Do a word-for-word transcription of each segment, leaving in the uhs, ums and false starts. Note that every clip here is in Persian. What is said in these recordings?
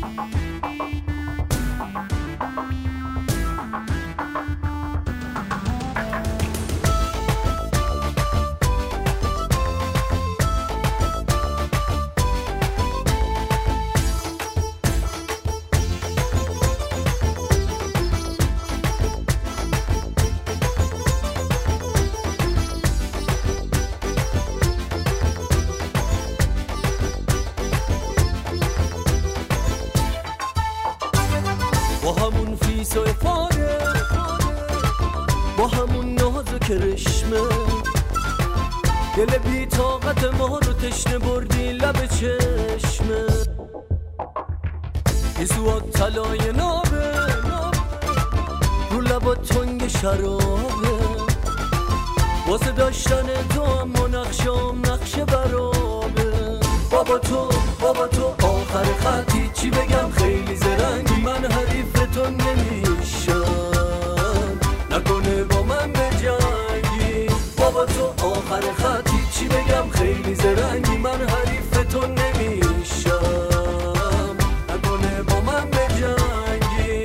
با همون فیس و افاره، با همون ناز و کرشمه، دل بی طاقت ما رو تشنه بردی لب چشمه. یسوات طلای نابه رو لبا تنگ شرابه، واسه داشتن تو اما نقشام نقش برابه. بابا تو بابا تو آخر خطی، چی بگم خیلی زرنگی، من حریف تو نمیشم، نکنه با من به جنگی. بابا تو آخر خطی، چی بگم خیلی زرنگی، من حریف تو نمیشم، نکنه با من به جنگی.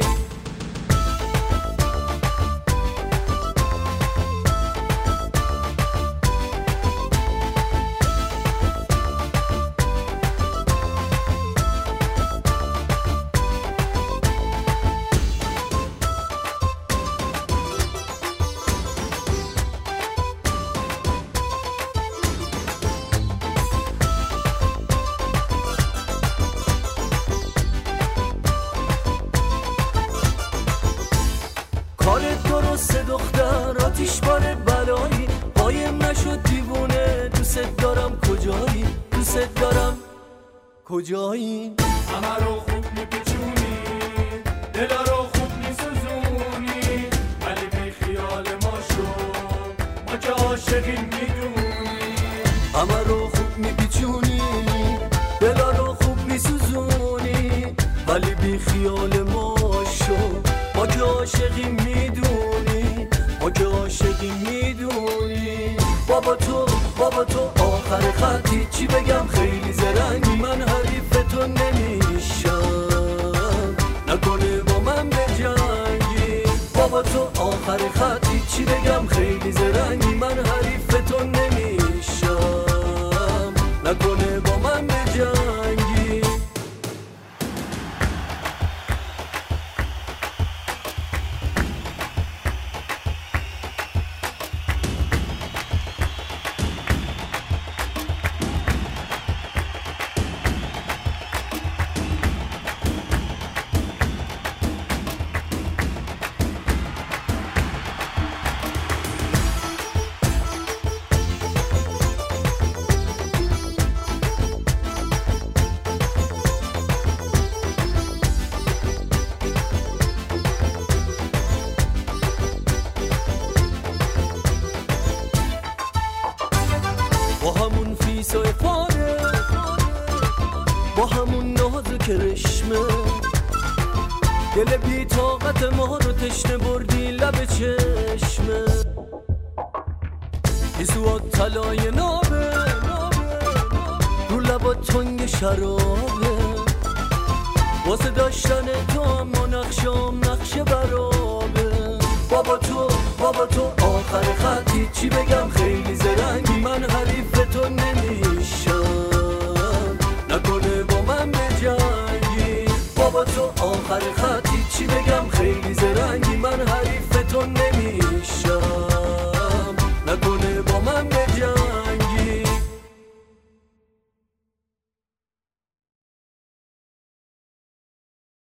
کارت درسته دختر، آتیش باره بلایی، قایم نشد دیوونه. دوست دارم کجایی، دوست دارم کجایی. همه رو خوب میپیچونی، دلا رو خوب میسوزونی، ولی بی خیال ما شو، ما که عاشقیم میدونی. همه رو خوب میپیچونی، دلا رو خوب میسوزونی، ولی بی خیال ما شو، ما که عاشقیم میدونی، ما که عاشقیم میدونی. بابا تو بابا تو آخر خطی، چی بگم خیلی زرنگی، من حریف تو نمیشم، نکنه با من به جنگی. بابا تو آخر خطی، چی بگم خیلی زرنگی، من حریف تو نمیشم، نکنه با من به جنگی. با همون فیس و افاره، با همون ناز و کرشمه، دل بی طاقت ما رو تشنه بردی لب چشمه. یسوات طلای نابه رو لبا تنگ شرابه، واسه داشتن تو اما نقشام نقش برابه. بابا تو بابا تو آخر خطی، چی بگم خیلی زرنگی، من حریف تو نمیشم، نکنه با من به جنگی. بابا تو آخر خطی، چی بگم خیلی زرنگی، من حریف